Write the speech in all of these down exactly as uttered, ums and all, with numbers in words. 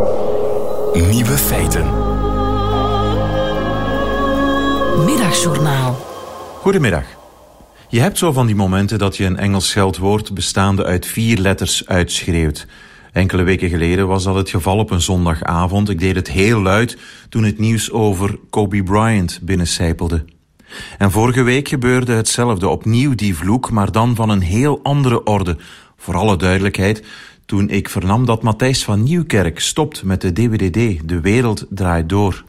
Nieuwe feiten. Middagjournaal. Goedemiddag. Je hebt zo van die momenten dat je een Engels scheldwoord bestaande uit vier letters uitschreeuwt. Enkele weken geleden was dat het geval op een zondagavond. Ik deed het heel luid toen het nieuws over Kobe Bryant binnencijpelde. En vorige week gebeurde hetzelfde, opnieuw die vloek, maar dan van een heel andere orde. Voor alle duidelijkheid, toen ik vernam dat Matthijs van Nieuwkerk stopt met de D W D D, De Wereld Draait Door.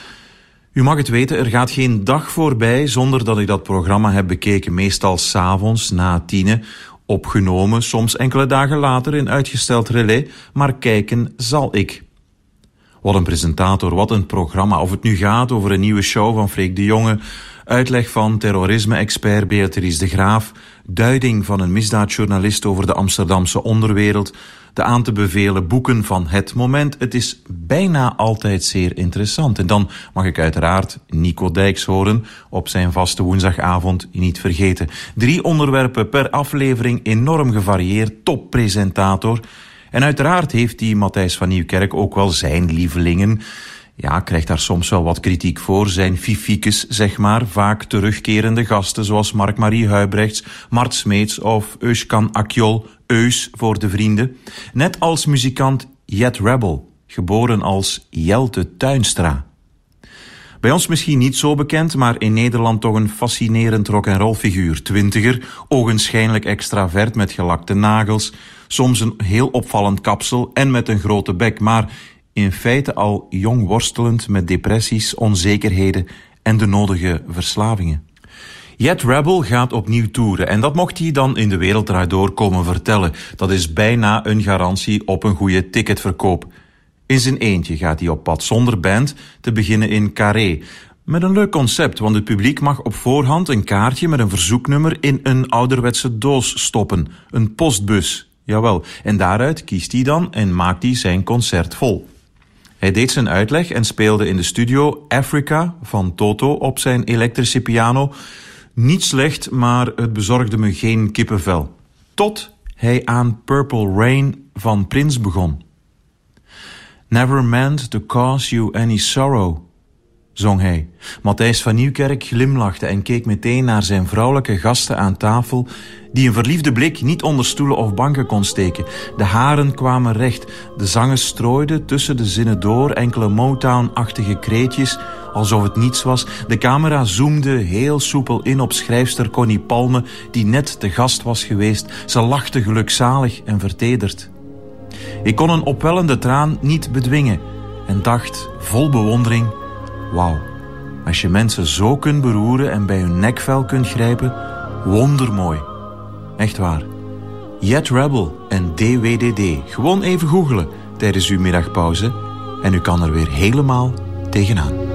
U mag het weten, er gaat geen dag voorbij zonder dat ik dat programma heb bekeken. Meestal 's avonds, na tienen, opgenomen, soms enkele dagen later in uitgesteld relais, maar kijken zal ik. Wat een presentator, wat een programma. Of het nu gaat over een nieuwe show van Freek de Jonge, uitleg van terrorisme-expert Beatrice de Graaf, duiding van een misdaadjournalist over de Amsterdamse onderwereld, de aan te bevelen boeken van Het Moment. Het is bijna altijd zeer interessant. En dan mag ik uiteraard Nico Dijks horen op zijn vaste woensdagavond niet vergeten. Drie onderwerpen per aflevering, enorm gevarieerd, toppresentator. En uiteraard heeft die Matthijs van Nieuwkerk ook wel zijn lievelingen. Ja, krijgt daar soms wel wat kritiek voor. Zijn fifiekes, zeg maar, vaak terugkerende gasten zoals Mark-Marie Huibrechts, Mart Smeets of Euskan Akjol, Eus voor de vrienden. Net als muzikant Jet Rebel, geboren als Jelte Tuinstra. Bij ons misschien niet zo bekend, maar in Nederland toch een fascinerend rock'n'roll figuur. Twintiger, ogenschijnlijk extravert met gelakte nagels, soms een heel opvallend kapsel en met een grote bek, maar in feite al jong worstelend met depressies, onzekerheden en de nodige verslavingen. Jet Rebel gaat opnieuw toeren en dat mocht hij dan in De Wereld Draait Door komen vertellen. Dat is bijna een garantie op een goede ticketverkoop. In zijn eentje gaat hij op pad zonder band, te beginnen in Carré. Met een leuk concept, want het publiek mag op voorhand een kaartje met een verzoeknummer in een ouderwetse doos stoppen. Een postbus, jawel. En daaruit kiest hij dan en maakt hij zijn concert vol. Hij deed zijn uitleg en speelde in de studio Africa van Toto op zijn elektrische piano. Niet slecht, maar het bezorgde me geen kippenvel. Tot hij aan Purple Rain van Prince begon. Never meant to cause you any sorrow, zong hij. Matthijs van Nieuwkerk glimlachte en keek meteen naar zijn vrouwelijke gasten aan tafel, die een verliefde blik niet onder stoelen of banken kon steken. De haren kwamen recht, de zangen strooiden tussen de zinnen door enkele Motown-achtige kreetjes, alsof het niets was. De camera zoomde heel soepel in op schrijfster Connie Palme, die net te gast was geweest. Ze lachte gelukzalig en vertederd. Ik kon een opwellende traan niet bedwingen en dacht vol bewondering: wauw, als je mensen zo kunt beroeren en bij hun nekvel kunt grijpen, wondermooi. Echt waar. Jet Rebel en D W D D. Gewoon even googelen tijdens uw middagpauze en u kan er weer helemaal tegenaan.